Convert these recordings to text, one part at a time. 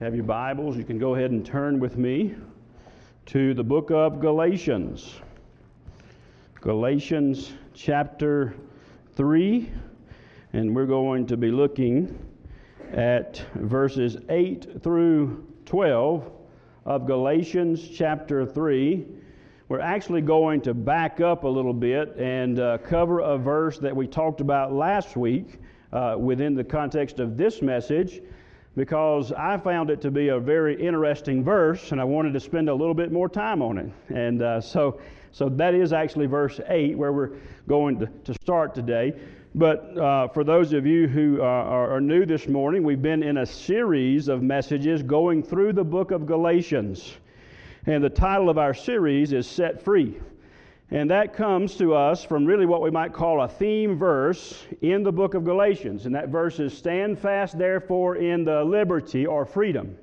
Have your Bibles, you can go ahead and turn with me to the book of Galatians. Galatians chapter 3, and we're going to be looking at verses 8 through 12 of Galatians chapter 3. We're actually going to back up a little bit and cover a verse that we talked about last week within the context of this message, because I found it to be a very interesting verse, and I wanted to spend a little bit more time on it. And so that is actually verse 8 where we're going to start today. But for those of you who are new this morning, we've been in a series of messages going through the book of Galatians. And the title of our series is Set Free. And that comes to us from really what we might call a theme verse in the book of Galatians. And that verse is, "Stand fast therefore in the liberty," or freedom,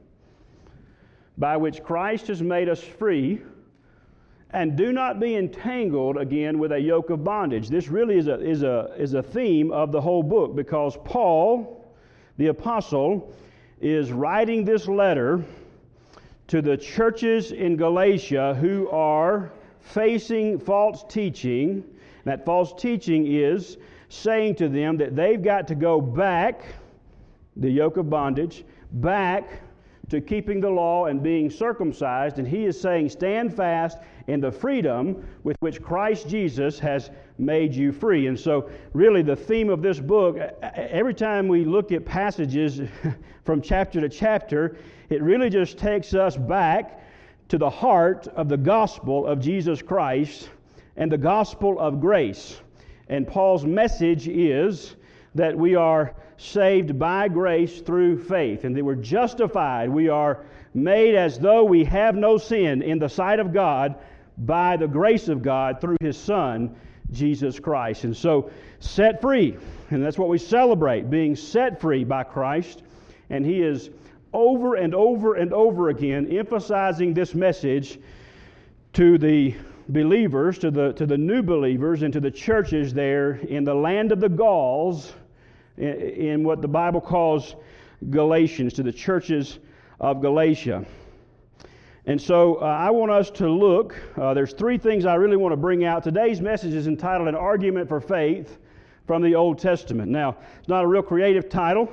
"by which Christ has made us free, and do not be entangled again with a yoke of bondage." This really is a theme of the whole book, because Paul, the apostle, is writing this letter to the churches in Galatia who are facing false teaching. That false teaching is saying to them that they've got to go back, the yoke of bondage, back to keeping the law and being circumcised. And he is saying, stand fast in the freedom with which Christ Jesus has made you free. And so really the theme of this book, every time we look at passages from chapter to chapter, it really just takes us back to the heart of the gospel of Jesus Christ and the gospel of grace. And Paul's message is that we are saved by grace through faith, and that we're justified. We are made as though we have no sin in the sight of God by the grace of God through His Son, Jesus Christ. And so, set free, and that's what we celebrate, being set free by Christ. And He is over and over and over again emphasizing this message to the believers, to the new believers, and to the churches there in the land of the Gauls, in what the Bible calls Galatians, to the churches of Galatia. And so I want us to look, there's three things I really want to bring out. Today's message is entitled An Argument for Faith from the Old Testament. Now, it's not a real creative title,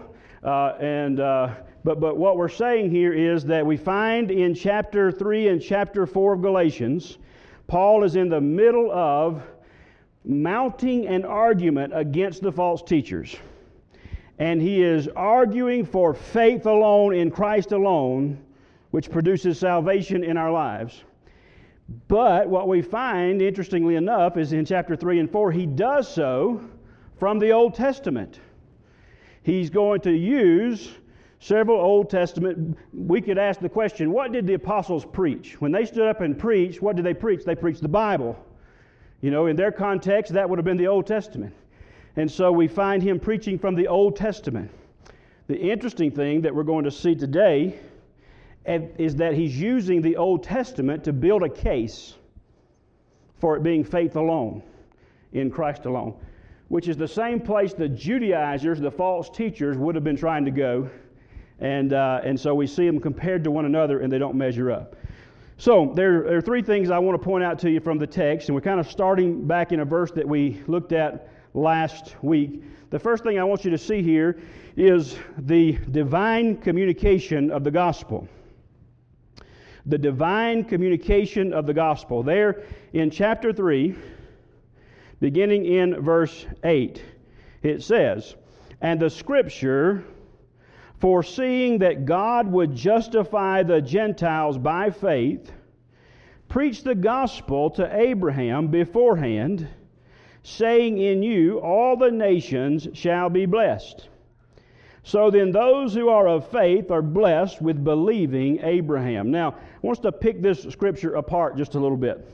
But what we're saying here is that we find in chapter 3 and chapter 4 of Galatians, Paul is in the middle of mounting an argument against the false teachers. And he is arguing for faith alone in Christ alone, which produces salvation in our lives. But what we find, interestingly enough, is in chapter 3 and 4, he does so from the Old Testament. He's going to use several Old Testament. We could ask the question, what did the apostles preach? When they stood up and preached, what did they preach? They preached the Bible. You know, in their context, that would have been the Old Testament. And so we find him preaching from the Old Testament. The interesting thing that we're going to see today is that he's using the Old Testament to build a case for it being faith alone, in Christ alone, which is the same place the Judaizers, the false teachers, would have been trying to go. And so we see them compared to one another, and they don't measure up. So there are three things I want to point out to you from the text, and we're kind of starting back in a verse that we looked at last week. The first thing I want you to see here is the divine communication of the gospel. The divine communication of the gospel. There in chapter 3, beginning in verse 8, it says, "And the Scripture, foreseeing that God would justify the Gentiles by faith, preached the gospel to Abraham beforehand, saying, in you all the nations shall be blessed. So then those who are of faith are blessed with believing Abraham." Now, I want us to pick this scripture apart just a little bit.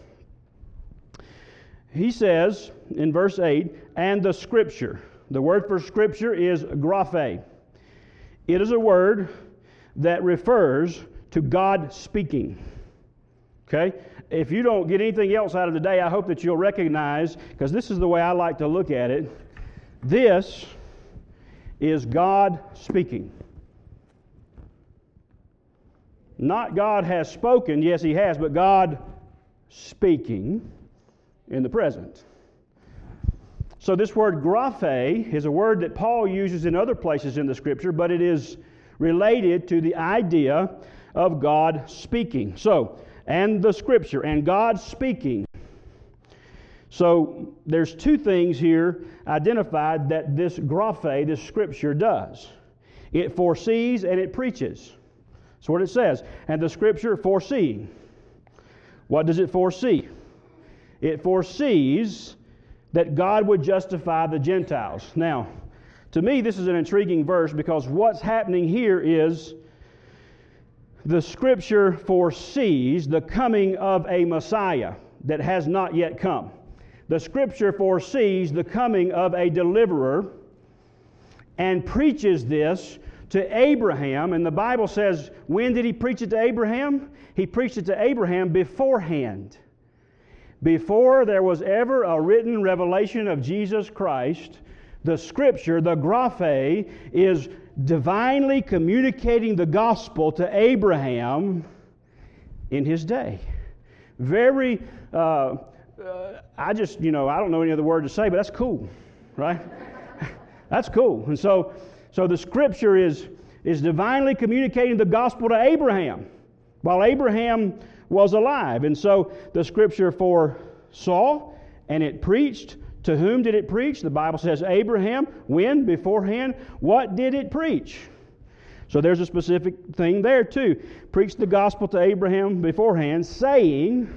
He says in verse 8, "And the Scripture." The word for Scripture is graphe. It is a word that refers to God speaking. Okay? If you don't get anything else out of the day, I hope that you'll recognize, because this is the way I like to look at it, this is God speaking. Not God has spoken, yes, He has, but God speaking in the present. So this word graphe is a word that Paul uses in other places in the Scripture, but it is related to the idea of God speaking. So, and the Scripture, and God speaking. So there's two things here identified that this graphe, this Scripture, does. It foresees and it preaches. That's what it says. And the Scripture foreseeing. What does it foresee? It foresees that God would justify the Gentiles. Now, to me, this is an intriguing verse because what's happening here is the Scripture foresees the coming of a Messiah that has not yet come. The Scripture foresees the coming of a deliverer and preaches this to Abraham. And the Bible says, when did He preach it to Abraham? He preached it to Abraham beforehand. Before there was ever a written revelation of Jesus Christ, the Scripture, the graphe, is divinely communicating the gospel to Abraham in his day. Very, I don't know any other word to say, but that's cool, right? That's cool. And so the Scripture is divinely communicating the gospel to Abraham while Abraham was alive. And so the Scripture foresaw and it preached. To whom did it preach? The Bible says Abraham. When? Beforehand. What did it preach? So there's a specific thing there too. Preach the gospel to Abraham beforehand, saying,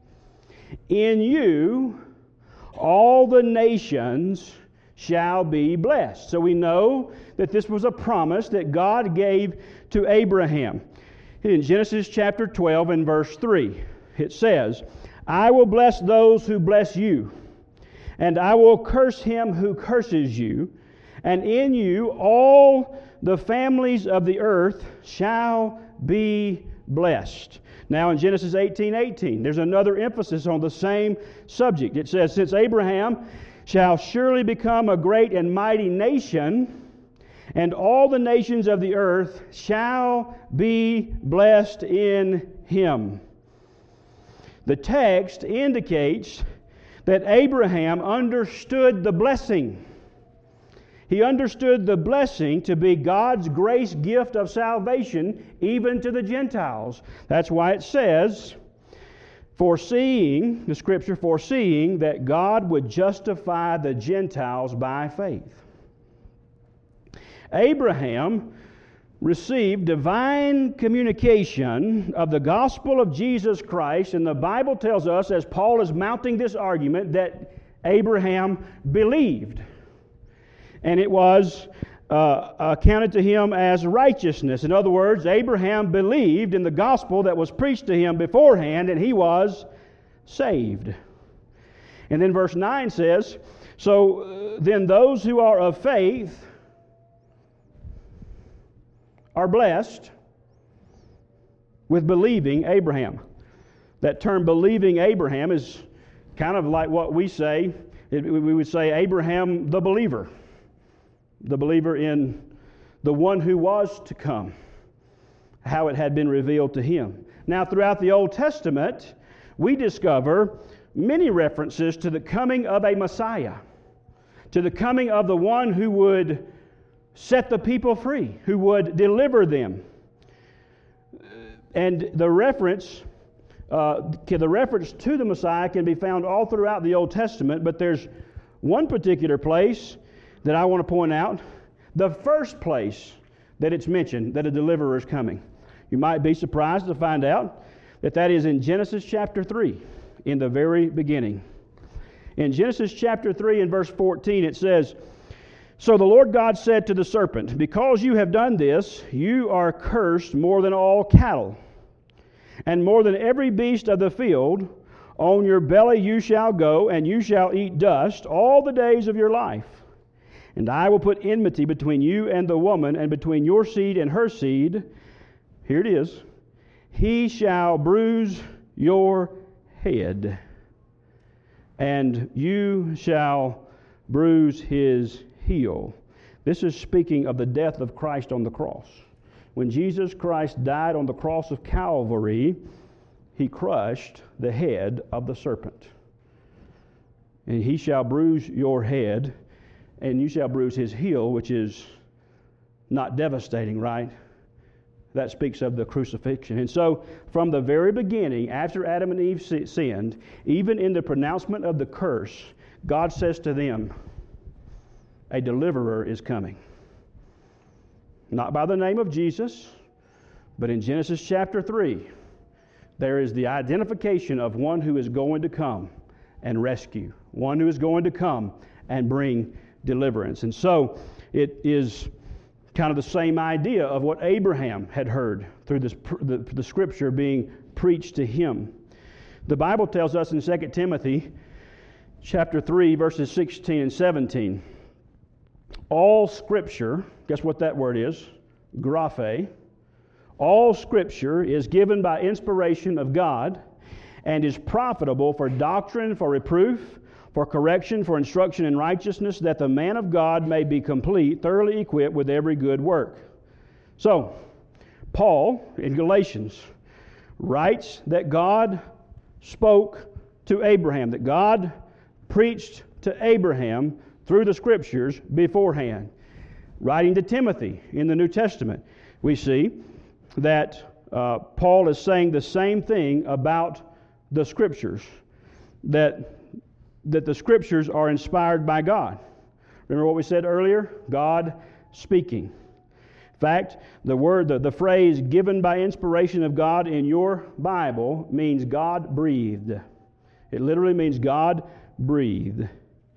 in you all the nations shall be blessed. So we know that this was a promise that God gave to Abraham. In Genesis chapter 12 and verse 3, it says, I will bless those who bless you, and I will curse him who curses you, and in you all the families of the earth shall be blessed. Now in Genesis 18:18, there's another emphasis on the same subject. It says, since Abraham shall surely become a great and mighty nation, and all the nations of the earth shall be blessed in him. The text indicates that Abraham understood the blessing. He understood the blessing to be God's grace gift of salvation even to the Gentiles. That's why it says, foreseeing, the Scripture foreseeing that God would justify the Gentiles by faith. Abraham received divine communication of the gospel of Jesus Christ, and the Bible tells us, as Paul is mounting this argument, that Abraham believed. And it was accounted to him as righteousness. In other words, Abraham believed in the gospel that was preached to him beforehand, and he was saved. And then verse 9 says, so then those who are of faith are blessed with believing Abraham. That term believing Abraham is kind of like what we say. We would say Abraham the believer in the one who was to come, how it had been revealed to him. Now throughout the Old Testament, we discover many references to the coming of a Messiah, to the coming of the one who would set the people free, who would deliver them. And the reference to the Messiah can be found all throughout the Old Testament, but there's one particular place that I want to point out. The first place that it's mentioned that a deliverer is coming. You might be surprised to find out that is in Genesis chapter 3, in the very beginning. In Genesis chapter 3 and verse 14 it says, so the Lord God said to the serpent, because you have done this, you are cursed more than all cattle, and more than every beast of the field. On your belly you shall go, and you shall eat dust all the days of your life. And I will put enmity between you and the woman, and between your seed and her seed. Here it is. He shall bruise your head, and you shall bruise his heel. This is speaking of the death of Christ on the cross. when Jesus Christ died on the cross of Calvary, he crushed the head of the serpent. And he shall bruise your head, and you shall bruise his heel, which is not devastating, right? That speaks of the crucifixion. And so, from the very beginning, after Adam and Eve sinned, even in the pronouncement of the curse, God says to them, a deliverer is coming. Not by the name of Jesus, but in Genesis chapter 3, there is the identification of one who is going to come and rescue, one who is going to come and bring deliverance. And so, it is kind of the same idea of what Abraham had heard through the Scripture being preached to him. The Bible tells us in 2 Timothy chapter 3, verses 16 and 17, all Scripture, guess what that word is? Graphe. All Scripture is given by inspiration of God and is profitable for doctrine, for reproof, for correction, for instruction in righteousness, that the man of God may be complete, thoroughly equipped with every good work. So, Paul, in Galatians, writes that God spoke to Abraham, that God preached to Abraham through the Scriptures beforehand. Writing to Timothy in the New Testament, we see that Paul is saying the same thing about the Scriptures, that the Scriptures are inspired by God. Remember what we said earlier? God speaking. In fact, the phrase given by inspiration of God in your Bible means God breathed. It literally means God breathed.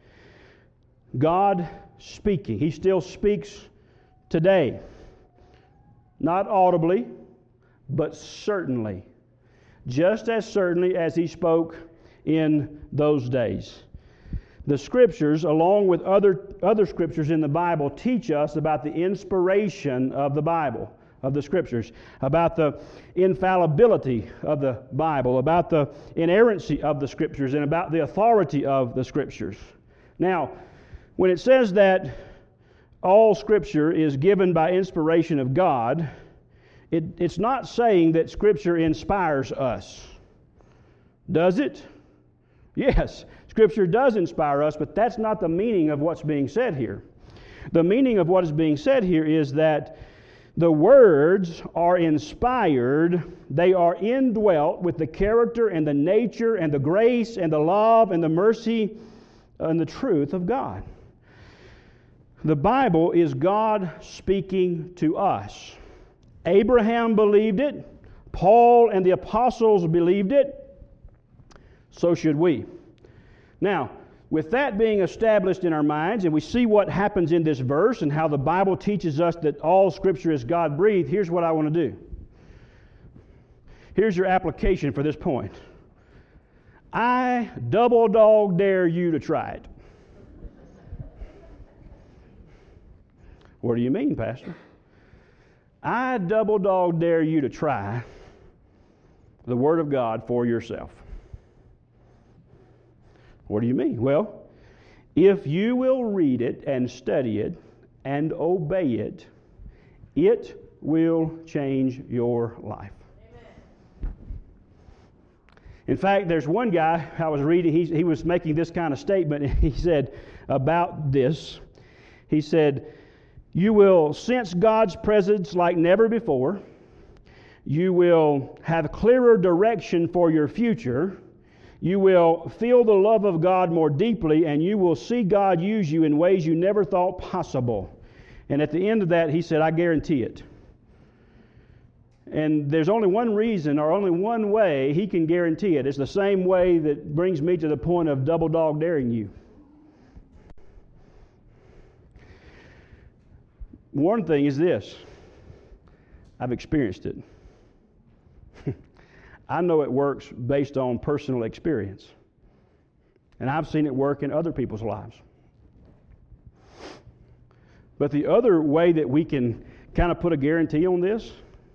God speaking. He still speaks today. Not audibly, but certainly. Just as certainly as He spoke in those days. The Scriptures, along with other Scriptures in the Bible, teach us about the inspiration of the Bible, of the Scriptures, about the infallibility of the Bible, about the inerrancy of the Scriptures, and about the authority of the Scriptures. Now, when it says that all Scripture is given by inspiration of God, it's not saying that Scripture inspires us. Does it? Yes, Scripture does inspire us, but that's not the meaning of what's being said here. The meaning of what is being said here is that the words are inspired, they are indwelt with the character and the nature and the grace and the love and the mercy and the truth of God. The Bible is God speaking to us. Abraham believed it. Paul and the apostles believed it. So should we. Now, with that being established in our minds, and we see what happens in this verse and how the Bible teaches us that all Scripture is God-breathed, here's what I want to do. Here's your application for this point. I double dog dare you to try it. What do you mean, Pastor? I double dog dare you to try the Word of God for yourself. What do you mean? Well, if you will read it and study it and obey it, it will change your life. Amen. In fact, there's one guy I was reading, he was making this kind of statement, and he said about this, he said, you will sense God's presence like never before. You will have clearer direction for your future. You will feel the love of God more deeply, and you will see God use you in ways you never thought possible. And at the end of that, he said, I guarantee it. And there's only one reason or only one way he can guarantee it. It's the same way that brings me to the point of double dog daring you. One thing is this. I've experienced it. I know it works based on personal experience. And I've seen it work in other people's lives. But the other way that we can kind of put a guarantee on this,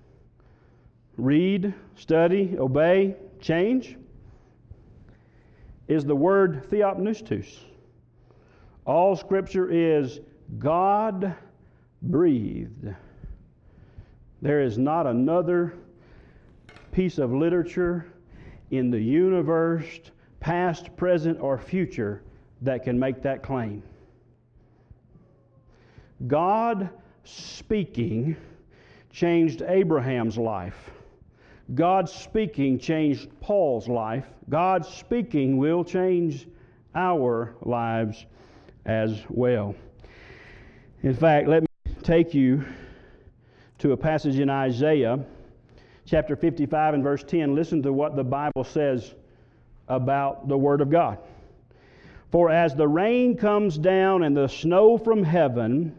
read, study, obey, change, is the word theopneustos. All Scripture is God-breathed. There is not another piece of literature in the universe, past, present, or future, that can make that claim. God speaking changed Abraham's life. God speaking changed Paul's life. God speaking will change our lives as well. In fact, let me take you to a passage in Isaiah chapter 55 and verse 10. Listen to what the Bible says about the Word of God. For as the rain comes down and the snow from heaven,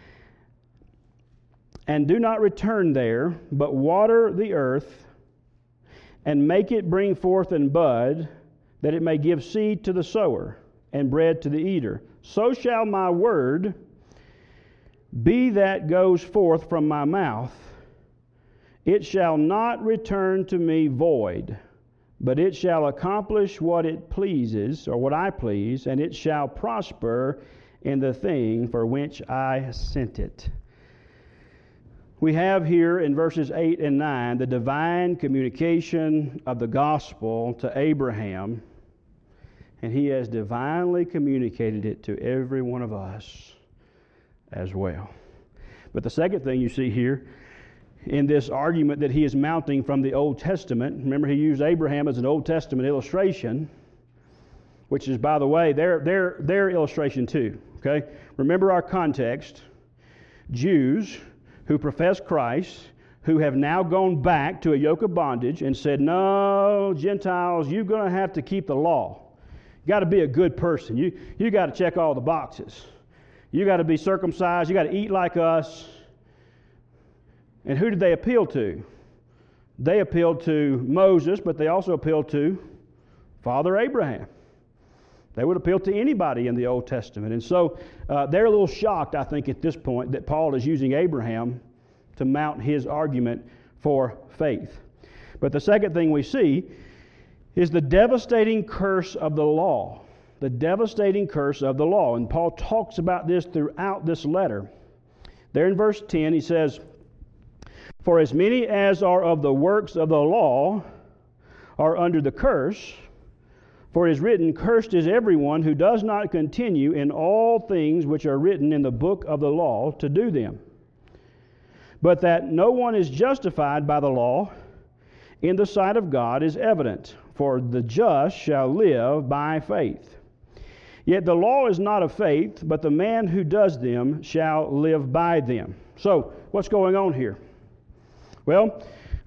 and do not return there, but water the earth, and make it bring forth and bud, that it may give seed to the sower, and bread to the eater, so shall my word be that goes forth from my mouth. It shall not return to me void, but it shall accomplish what it pleases, or what I please, and it shall prosper in the thing for which I sent it. We have here in verses 8 and 9 the divine communication of the gospel to Abraham, and he has divinely communicated it to every one of us as well. But the second thing you see here in this argument that he is mounting from the Old Testament, remember he used Abraham as an Old Testament illustration, which is, by the way, their illustration too. Okay? Remember our context. Jews who profess Christ, who have now gone back to a yoke of bondage and said, no, Gentiles, you're going to have to keep the law. You got to be a good person. You got to check all the boxes. You got to be circumcised. You got to eat like us. And who did they appeal to? They appealed to Moses, but they also appealed to Father Abraham. They would appeal to anybody in the Old Testament. And so they're a little shocked, I think, at this point that Paul is using Abraham to mount his argument for faith. But the second thing we see is the devastating curse of the law. The devastating curse of the law. And Paul talks about this throughout this letter. There in verse 10 he says, for as many as are of the works of the law are under the curse, for it is written, cursed is everyone who does not continue in all things which are written in the book of the law to do them. But that no one is justified by the law in the sight of God is evident, for the just shall live by faith. Yet the law is not of faith, but the man who does them shall live by them. So, what's going on here? Well,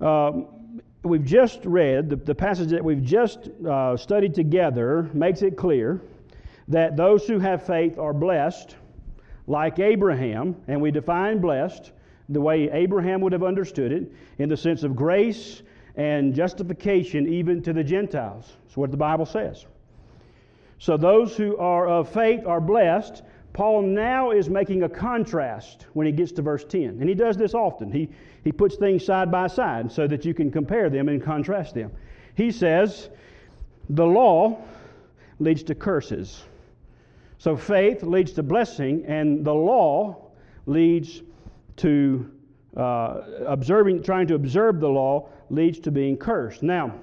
we've just read, the passage that we've just studied together makes it clear that those who have faith are blessed, like Abraham, and we define blessed the way Abraham would have understood it, in the sense of grace and justification even to the Gentiles. That's what the Bible says. So those who are of faith are blessed. Paul now is making a contrast when he gets to verse 10. And he does this often. He puts things side by side so that you can compare them and contrast them. He says, the law leads to curses. So faith leads to blessing, and the law leads to trying to observe the law leads to being cursed. Now,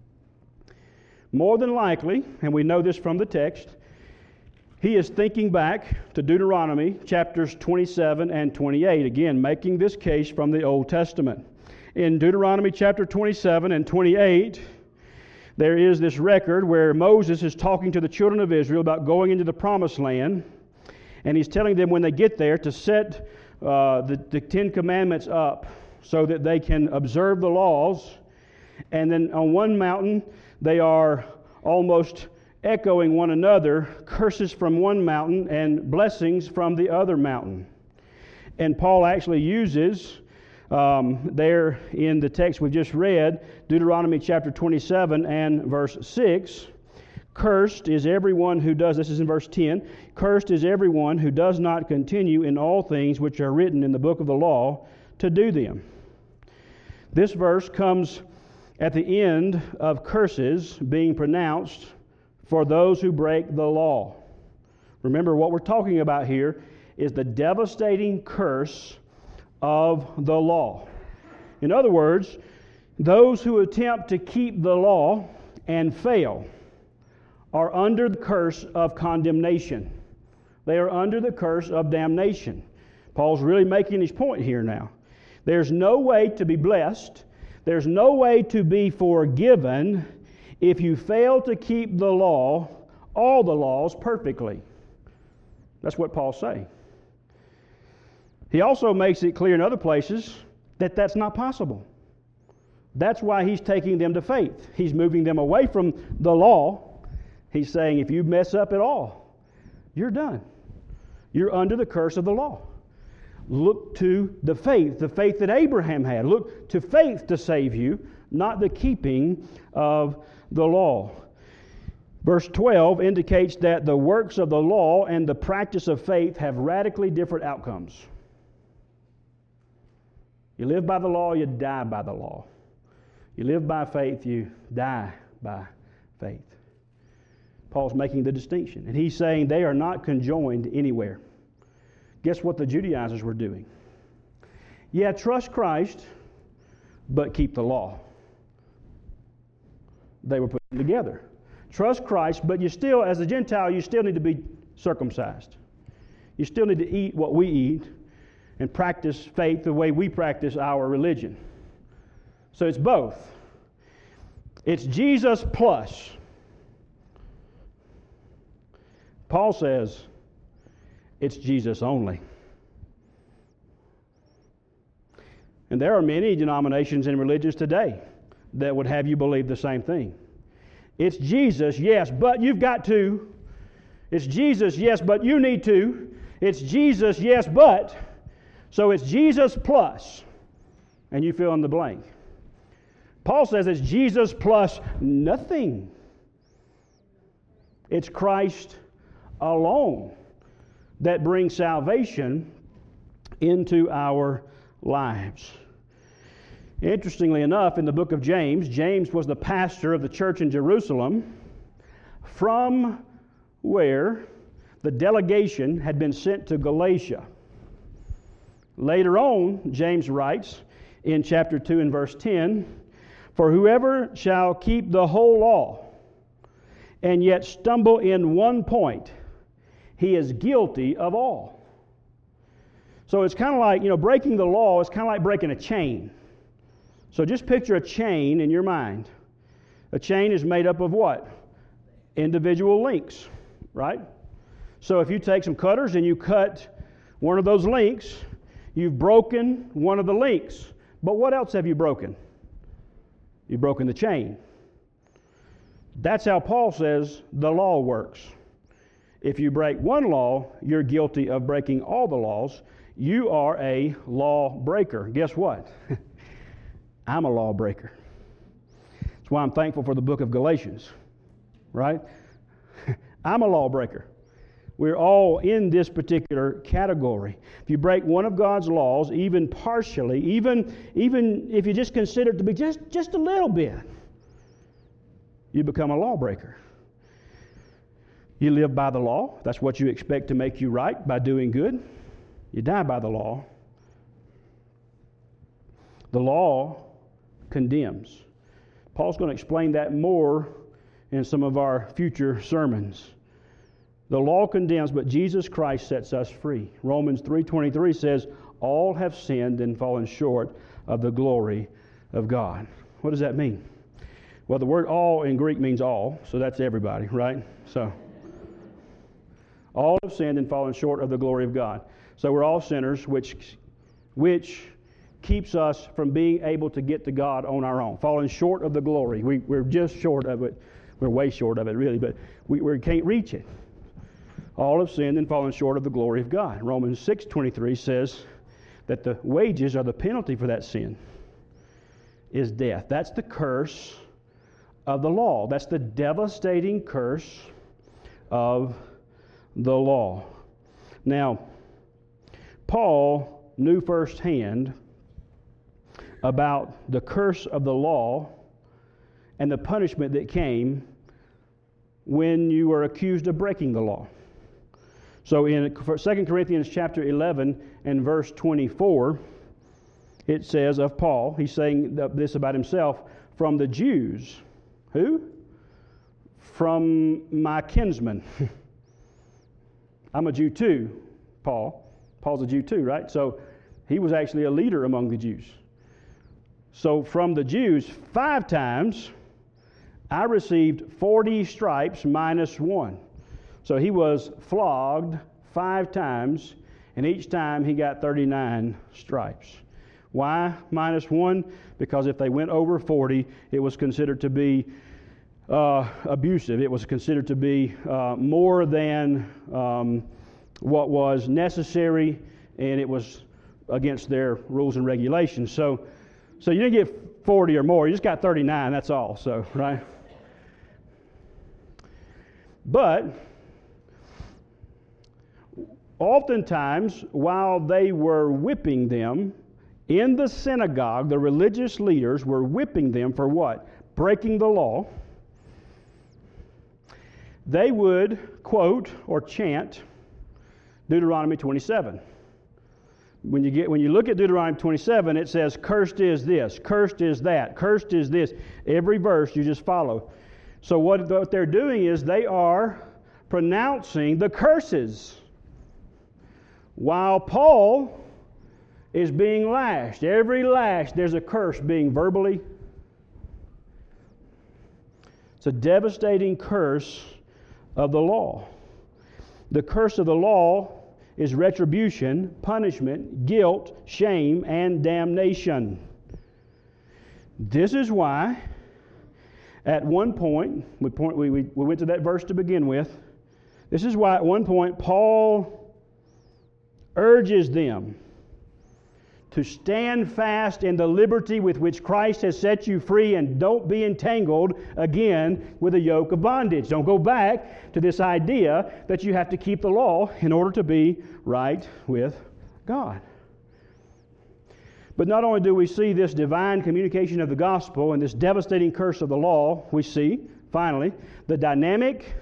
more than likely, and we know this from the text, he is thinking back to Deuteronomy chapters 27 and 28, again, making this case from the Old Testament. In Deuteronomy chapter 27 and 28, there is this record where Moses is talking to the children of Israel about going into the Promised Land, and he's telling them when they get there to set the Ten Commandments up so that they can observe the laws. And then on one mountain, they are almost echoing one another, curses from one mountain and blessings from the other mountain. And Paul actually uses there in the text we've just read, Deuteronomy chapter 27 and verse 6, cursed is everyone who does, this is in verse 10, cursed is everyone who does not continue in all things which are written in the book of the law to do them. This verse comes at the end of curses being pronounced for those who break the law. Remember, what we're talking about here is the devastating curse of the law. In other words, those who attempt to keep the law and fail are under the curse of condemnation. They are under the curse of damnation. Paul's really making his point here now. There's no way to be blessed. There's no way to be forgiven if you fail to keep the law, all the laws, perfectly. That's what Paul's saying. He also makes it clear in other places that that's not possible. That's why he's taking them to faith. He's moving them away from the law. He's saying if you mess up at all, you're done. You're under the curse of the law. Look to the faith that Abraham had. Look to faith to save you, not the keeping of the law. Verse 12 indicates that the works of the law and the practice of faith have radically different outcomes. You live by the law, you die by the law. You live by faith, you die by faith. Paul's making the distinction. And he's saying they are not conjoined anywhere. Guess what the Judaizers were doing? Yeah, trust Christ, but keep the law. They were putting them together. Trust Christ, but you still, as a Gentile, you still need to be circumcised. You still need to eat what we eat and practice faith the way we practice our religion. So it's both. It's Jesus plus. Paul says it's Jesus only. And there are many denominations and religions today that would have you believe the same thing. It's Jesus, yes, but you've got to. It's Jesus, yes, but you need to. It's Jesus, yes, but. So it's Jesus plus. And you fill in the blank. Paul says it's Jesus plus nothing. It's Christ alone that brings salvation into our lives. Interestingly enough, in the book of James, James was the pastor of the church in Jerusalem, from where the delegation had been sent to Galatia. Later on, James writes in chapter 2 and verse 10, "For whoever shall keep the whole law and yet stumble in one point, he is guilty of all." So it's kind of like, breaking the law is kind of like breaking a chain. So just picture a chain in your mind. A chain is made up of what? Individual links, right? So if you take some cutters and you cut one of those links, you've broken one of the links. But what else have you broken? You've broken the chain. That's how Paul says the law works. If you break one law, you're guilty of breaking all the laws. You are a law breaker. Guess what? I'm a lawbreaker. That's why I'm thankful for the book of Galatians, right? I'm a lawbreaker. We're all in this particular category. If you break one of God's laws, even partially, even if you just consider it to be just a little bit, you become a lawbreaker. You live by the law. That's what you expect to make you right by doing good. You die by the law. The law condemns. Paul's going to explain that more in some of our future sermons. The law condemns, but Jesus Christ sets us free. Romans 3:23 says, "All have sinned and fallen short of the glory of God." What does that mean? Well, the word all in Greek means all, so that's everybody, right? So, all have sinned and fallen short of the glory of God. So we're all sinners, which keeps us from being able to get to God on our own. Falling short of the glory. We're just short of it. We're way short of it, really, but we can't reach it. All have sinned and fallen short of the glory of God. Romans 6:23 says that the wages or the penalty for that sin is death. That's the curse of the law. That's the devastating curse of the law. Now, Paul knew firsthand about the curse of the law and the punishment that came when you were accused of breaking the law. So in 2 Corinthians chapter 11 and verse 24, it says of Paul, he's saying this about himself, from the Jews. Who? From my kinsmen. I'm a Jew too, Paul. Paul's a Jew too, right? So he was actually a leader among the Jews. So from the Jews, 5 times, I received 40 stripes minus 1. So he was flogged 5 times, and each time he got 39 stripes. Why minus 1? Because if they went over 40, it was considered to be abusive. It was considered to be more than what was necessary, and it was against their rules and regulations. So you didn't get 40 or more. You just got 39, that's all. So, right? But oftentimes, while they were whipping them in the synagogue, the religious leaders were whipping them for what? Breaking the law. They would quote or chant Deuteronomy 27. When you look at Deuteronomy 27, it says, cursed is this, cursed is that, cursed is this. Every verse you just follow. So what they're doing is they are pronouncing the curses while Paul is being lashed. Every lash, there's a curse being verbally. It's a devastating curse of the law. The curse of the law is retribution, punishment, guilt, shame, and damnation. This is why, at one point, we went to that verse to begin with. This is why at one point Paul urges them to stand fast in the liberty with which Christ has set you free, and don't be entangled again with a yoke of bondage. Don't go back to this idea that you have to keep the law in order to be right with God. But not only do we see this divine communication of the gospel and this devastating curse of the law, we see, finally, the dynamic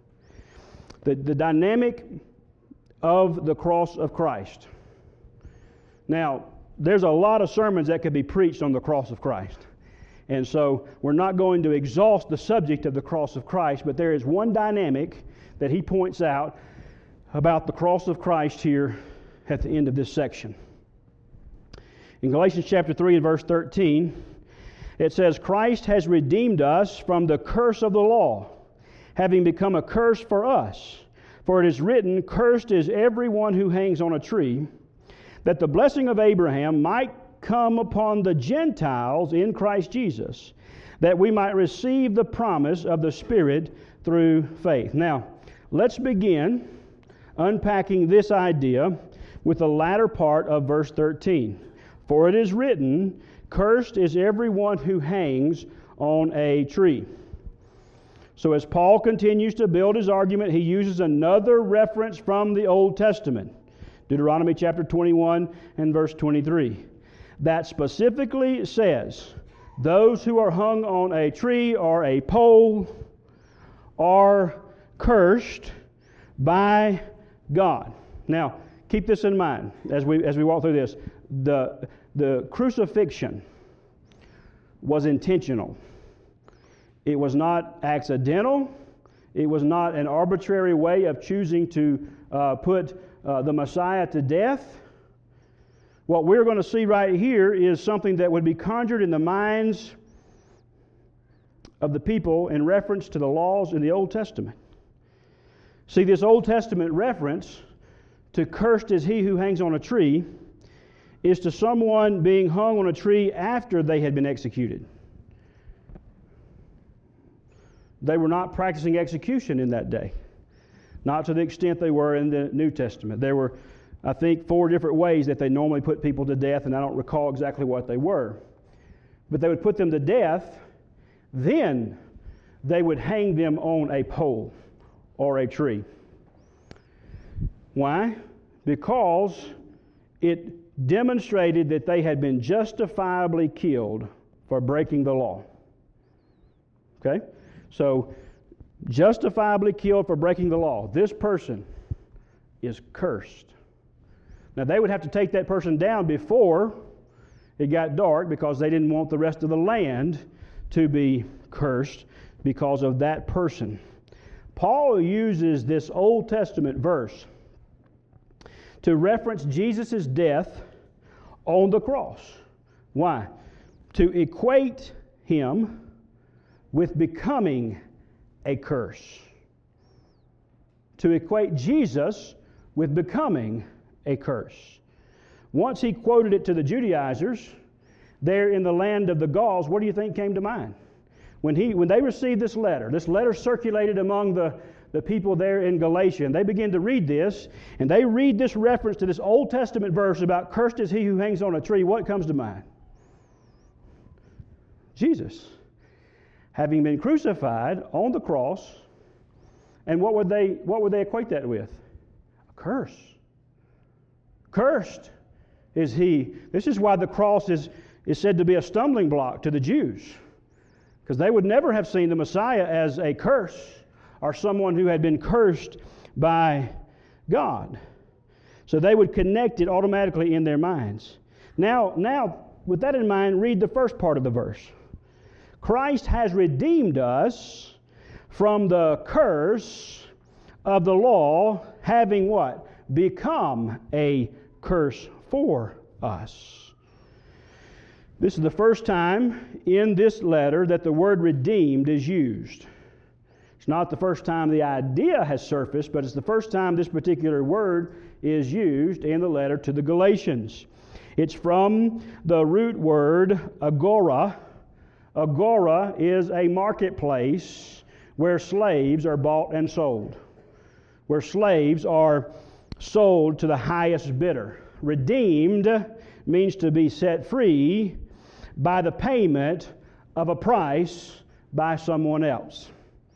of the cross of Christ. Now, there's a lot of sermons that could be preached on the cross of Christ. And so we're not going to exhaust the subject of the cross of Christ, but there is one dynamic that he points out about the cross of Christ here at the end of this section. In Galatians chapter 3 and verse 13, it says, Christ has redeemed us from the curse of the law, having become a curse for us. For it is written, cursed is everyone who hangs on a tree, that the blessing of Abraham might come upon the Gentiles in Christ Jesus, that we might receive the promise of the Spirit through faith. Now, let's begin unpacking this idea with the latter part of verse 13. For it is written, cursed is everyone who hangs on a tree. So as Paul continues to build his argument, he uses another reference from the Old Testament. Deuteronomy chapter 21 and verse 23. That specifically says, those who are hung on a tree or a pole are cursed by God. Now, keep this in mind as we walk through this. The crucifixion was intentional. It was not accidental. It was not an arbitrary way of choosing to put the Messiah to death. What we're going to see right here is something that would be conjured in the minds of the people in reference to the laws in the Old Testament. See, this Old Testament reference to cursed is he who hangs on a tree is to someone being hung on a tree after they had been executed. They were not practicing execution in that day. Not to the extent they were in the New Testament. There were, I think, 4 different ways that they normally put people to death, and I don't recall exactly what they were. But they would put them to death, then they would hang them on a pole or a tree. Why? Because it demonstrated that they had been justifiably killed for breaking the law. Okay? So, justifiably killed for breaking the law. This person is cursed. Now, they would have to take that person down before It got dark because they didn't want the rest of the land to be cursed because of that person. Paul uses this Old Testament verse to reference Jesus' death on the cross. Why? To equate him with becoming a curse. To equate Jesus with becoming a curse. Once he quoted it to the Judaizers there in the land of the Gauls, what do you think came to mind? When they received this letter circulated among the people there in Galatia, and they begin to read this, and they read this reference to this Old Testament verse about cursed is he who hangs on a tree, what comes to mind? Jesus. Having been crucified on the cross, and what would they equate that with? A curse. Cursed is he. This is why the cross is said to be a stumbling block to the Jews, because they would never have seen the Messiah as a curse or someone who had been cursed by God. So they would connect it automatically in their minds. Now, with that in mind, read the first part of the verse. Christ has redeemed us from the curse of the law, having what? Become a curse for us. This is the first time in this letter that the word redeemed is used. It's not the first time the idea has surfaced, but it's the first time this particular word is used in the letter to the Galatians. It's from the root word agora. Agora is a marketplace where slaves are bought and sold, where slaves are sold to the highest bidder. Redeemed means to be set free by the payment of a price by someone else.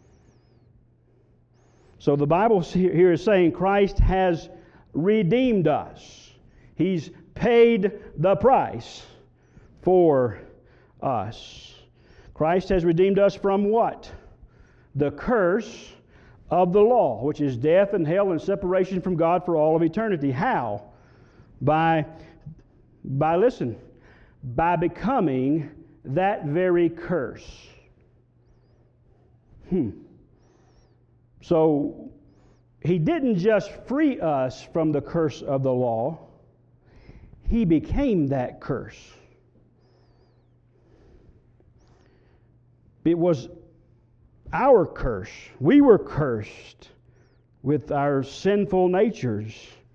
So the Bible here is saying Christ has redeemed us. He's paid the price for us. Christ has redeemed us from what? The curse of the law, which is death and hell and separation from God for all of eternity. How? By becoming that very curse. So he didn't just free us from the curse of the law, he became that curse. It was our curse. We were cursed with our sinful natures.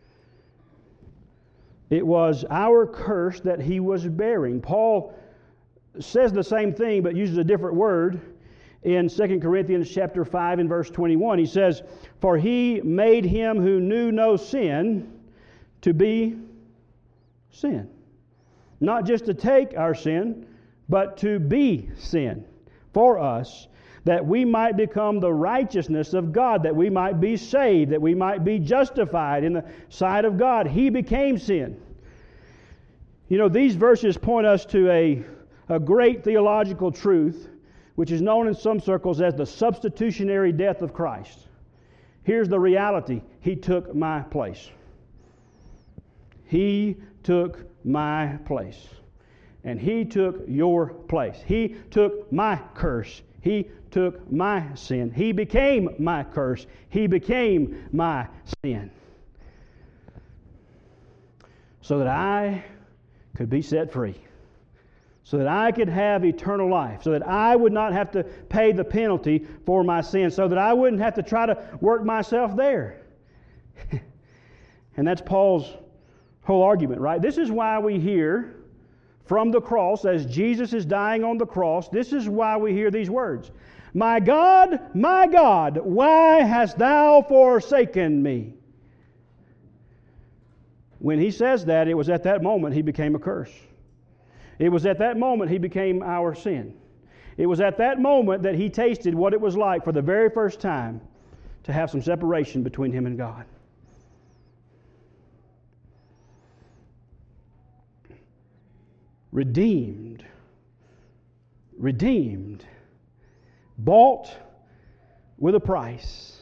It was our curse that he was bearing. Paul says the same thing but uses a different word in 2 Corinthians chapter 5 and verse 21. He says, "For he made him who knew no sin to be sin." Not just to take our sin, but to be sin for us, that we might become the righteousness of God, that we might be saved, that we might be justified in the sight of God. He became sin. You know, these verses point us to a great theological truth, which is known in some circles as the substitutionary death of Christ. Here's the reality. He took my place. He took my place. And he took your place. He took my curse. He took my sin. He became my curse. He became my sin. So that I could be set free. So that I could have eternal life. So that I would not have to pay the penalty for my sin. So that I wouldn't have to try to work myself there. And that's Paul's whole argument, right? This is why we hear from the cross, as Jesus is dying on the cross, this is why we hear these words. My God, why hast thou forsaken me? When he says that, it was at that moment he became a curse. It was at that moment he became our sin. It was at that moment that he tasted what it was like for the very first time to have some separation between him and God. Redeemed, bought with a price.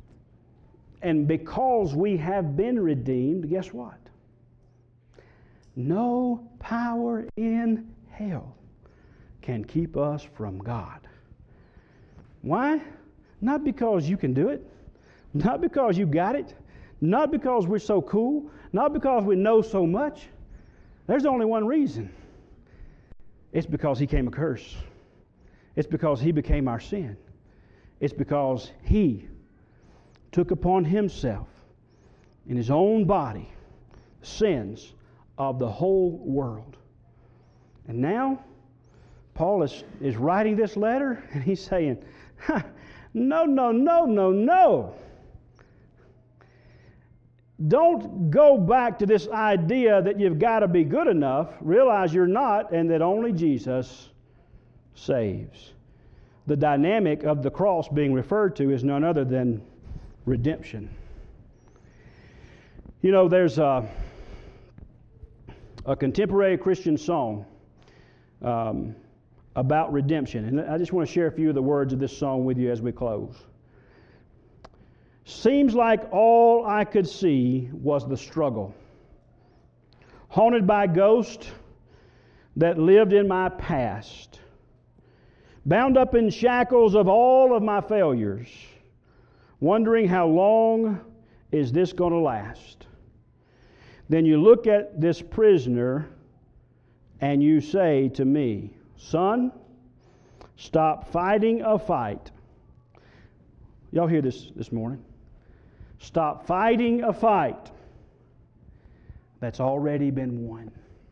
And because we have been redeemed, guess what? no power in hell can keep us from God. Why? Not because you can do it, not because you got it, not because we're so cool, not because we know so much. There's only one reason. It's because He came a curse. It's because He became our sin. It's because He took upon Himself in His own body the sins of the whole world. And now, Paul is writing this letter, and he's saying, no. Don't go back to this idea that you've got to be good enough. Realize you're not, and that only Jesus saves. The dynamic of the cross being referred to is none other than redemption. You know, there's a contemporary Christian song about redemption. And I just want to share a few of the words of this song with you as we close. Seems like all I could see was the struggle. Haunted by ghosts that lived in my past. Bound up in shackles of all of my failures. Wondering how long is this going to last? Then you look at this prisoner and you say to me, son, stop fighting a fight. Y'all hear this morning? Stop fighting a fight that's already been won.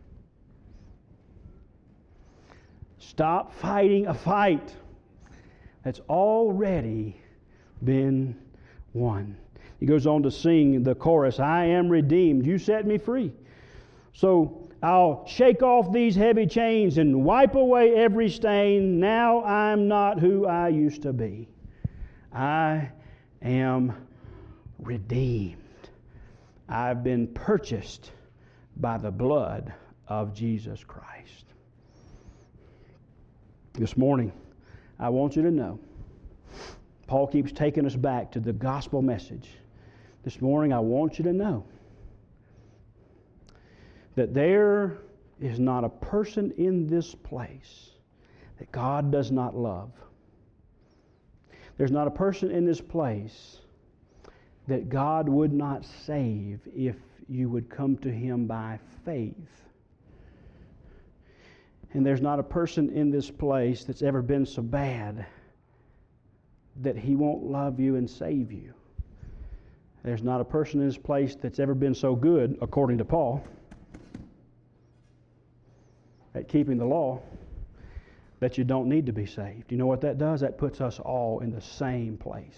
Stop fighting a fight that's already been won. He goes on to sing the chorus, I am redeemed, you set me free. So I'll shake off these heavy chains and wipe away every stain. Now I'm not who I used to be. I am redeemed. I've been purchased by the blood of Jesus Christ. This morning, I want you to know, Paul keeps taking us back to the gospel message. This morning, I want you to know that there is not a person in this place that God does not love. There's not a person in this place that God would not save if you would come to Him by faith. And there's not a person in this place that's ever been so bad that He won't love you and save you. There's not a person in this place that's ever been so good, according to Paul, at keeping the law, that you don't need to be saved. You know what that does? That puts us all in the same place,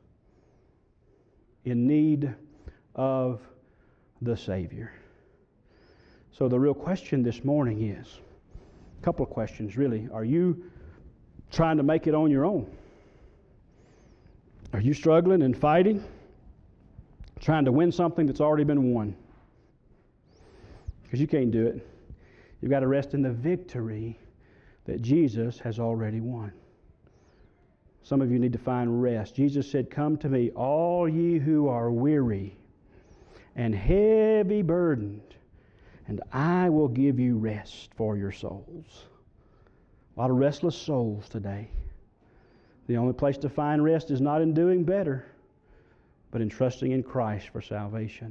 in need of the Savior. So the real question this morning is, a couple of questions really. Are you trying to make it on your own? Are you struggling and fighting, trying to win something that's already been won? Because you can't do it. You've got to rest in the victory that Jesus has already won. Some of you need to find rest. Jesus said, come to me, all ye who are weary and heavy burdened, and I will give you rest for your souls. A lot of restless souls today. The only place to find rest is not in doing better, but in trusting in Christ for salvation.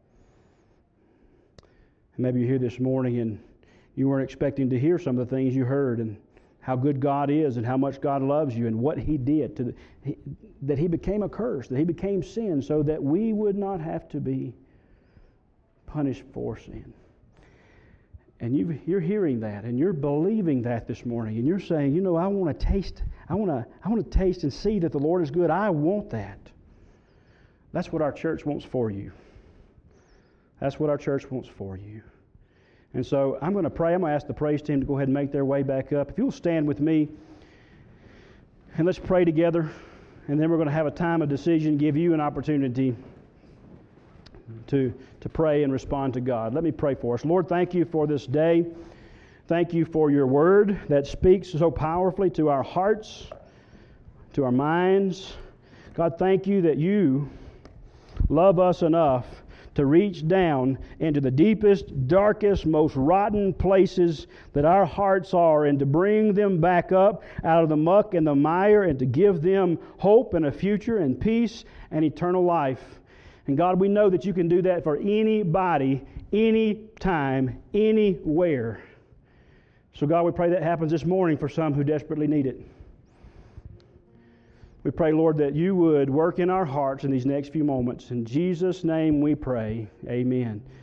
And maybe you're here this morning and you weren't expecting to hear some of the things you heard, and how good God is and how much God loves you and what He did, that He became a curse, that He became sin so that we would not have to be punished for sin. And you're hearing that and you're believing that this morning, and you're saying, you know, I want to taste and see that the Lord is good. I want that. That's what our church wants for you. That's what our church wants for you. And so I'm going to pray. I'm going to ask the praise team to go ahead and make their way back up. If you'll stand with me, and let's pray together. And then we're going to have a time of decision, give you an opportunity to pray and respond to God. Let me pray for us. Lord, thank you for this day. Thank you for your word that speaks so powerfully to our hearts, to our minds. God, thank you that you love us enough to reach down into the deepest, darkest, most rotten places that our hearts are, and to bring them back up out of the muck and the mire, and to give them hope and a future and peace and eternal life. And God, we know that you can do that for anybody, anytime, anywhere. So God, we pray that happens this morning for some who desperately need it. We pray, Lord, that you would work in our hearts in these next few moments. In Jesus' name we pray. Amen.